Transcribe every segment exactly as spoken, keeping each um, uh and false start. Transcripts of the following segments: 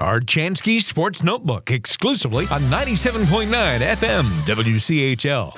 Our Chansky Sports Notebook, exclusively on ninety-seven point nine F M W C H L.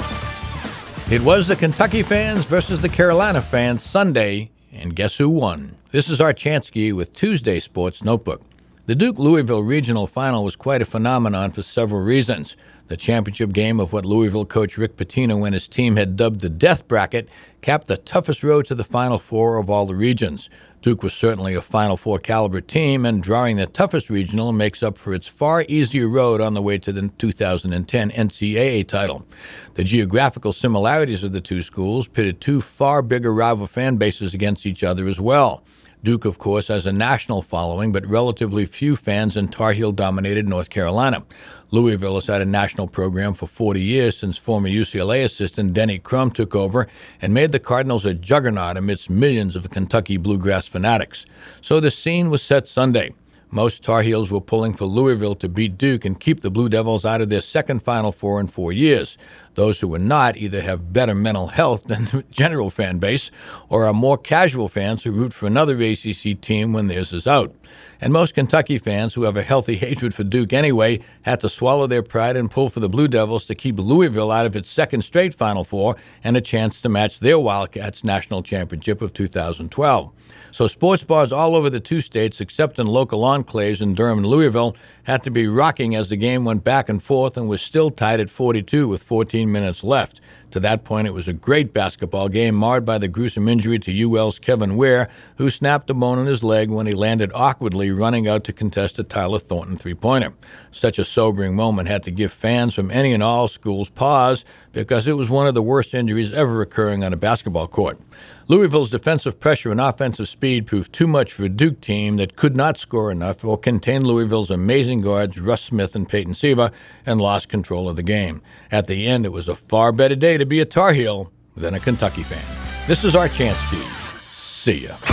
It was the Kentucky fans versus the Carolina fans Sunday, and guess who won? This is our Chansky with Tuesday Sports Notebook. The Duke-Louisville Regional Final was quite a phenomenon for several reasons. The championship game of what Louisville coach Rick Pitino and his team had dubbed the Death Bracket capped the toughest road to the Final Four of all the regions. Duke was certainly a Final Four caliber team, and drawing the toughest regional makes up for its far easier road on the way to the two thousand ten N C double A title. The geographical similarities of the two schools pitted two far bigger rival fan bases against each other as well. Duke, of course, has a national following, but relatively few fans in Tar Heel-dominated North Carolina. Louisville has had a national program for forty years since former U C L A assistant Denny Crum took over and made the Cardinals a juggernaut amidst millions of Kentucky bluegrass fanatics. So the scene was set Sunday. Most Tar Heels were pulling for Louisville to beat Duke and keep the Blue Devils out of their second Final Four in four years. Those who were not either have better mental health than the general fan base or are more casual fans who root for another A C C team when theirs is out. And most Kentucky fans who have a healthy hatred for Duke anyway had to swallow their pride and pull for the Blue Devils to keep Louisville out of its second straight Final Four and a chance to match their Wildcats' national championship of two thousand twelve. So sports bars all over the two states, except in local enclaves in Durham and Louisville, had to be rocking as the game went back and forth and was still tied at forty-two with fourteen minutes left. To that point, it was a great basketball game marred by the gruesome injury to U L's Kevin Ware, who snapped a bone in his leg when he landed awkwardly running out to contest a Tyler Thornton three-pointer. Such a sobering moment had to give fans from any and all schools pause because it was one of the worst injuries ever occurring on a basketball court. Louisville's defensive pressure and offensive speed proved too much for a Duke team that could not score enough or contain Louisville's amazing guards Russ Smith and Peyton Siva and lost control of the game. At the end, it was a far better day to be a Tar Heel than a Kentucky fan. This is our chance to see ya.